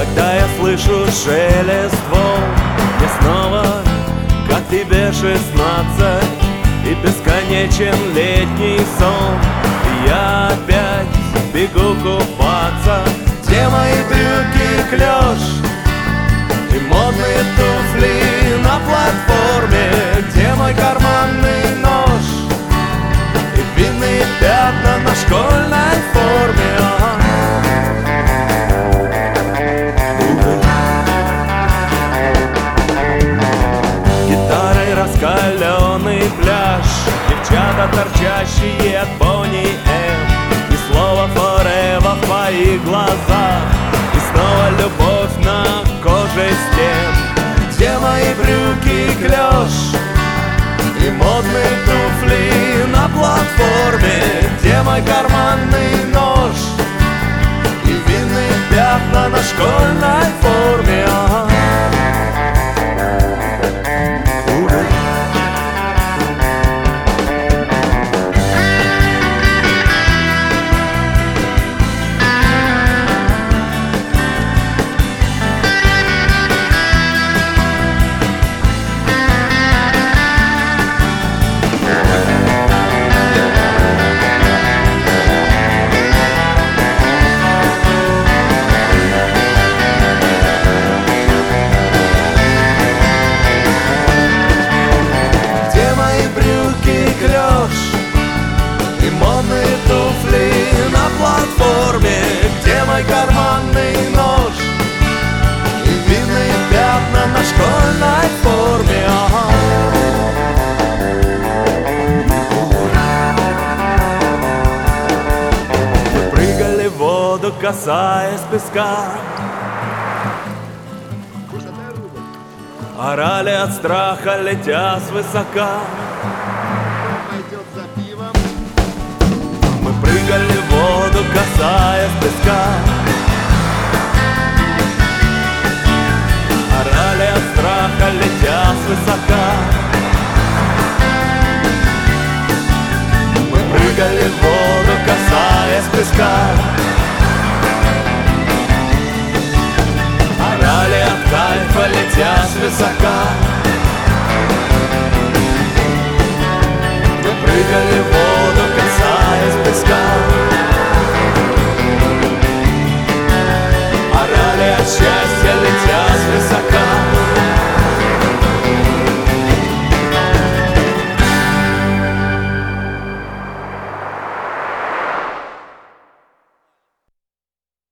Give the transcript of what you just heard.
Когда я слышу шелест волн, мне снова, как тебе 16, и бесконечен летний сон. И я опять бегу купаться. Где мои брюки клёш и модные туфли на платформе? Где мой карманный нож и винные пятна на школьной форме? Гитарой раскаленный пляж, девчата, торчащие от Boney M, ни слова forever в твоих глазах, и снова любовь на коже стен. Где мои брюки клёш и модные туфли на платформе? Где мой карманный нож и винные пятна на школьной форме? И модные туфли на платформе? Где мой карманный нож и винные пятна на школьной форме? Мы прыгали в воду, касаясь песка, орали от страха, летя свысока. Мы прыгали в воду, касаясь песка, орали от страха, летя свысока. Мы прыгали в воду, касаясь песка, орали от кайфа, летя свысока.